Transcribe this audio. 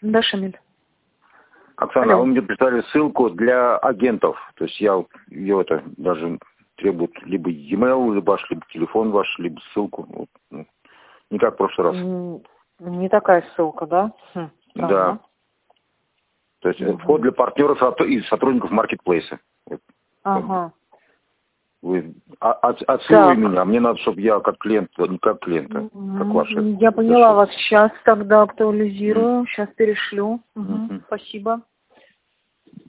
Да, Шамиль. Оксана, Алло. вы мне прислали ссылку для агентов. То есть я ее это даже требует либо e-mail, либо ваш, либо телефон ваш, либо ссылку. Вот, ну, не как в прошлый раз. Не такая ссылка, да? Да. То есть вход для партнеров и сотрудников маркетплейса. Вот. Ага. Вы отсылали меня, а мне надо, чтобы я как клиент, не как клиента, как ваши. Я поняла вас. Сейчас тогда актуализирую. Сейчас перешлю. Спасибо.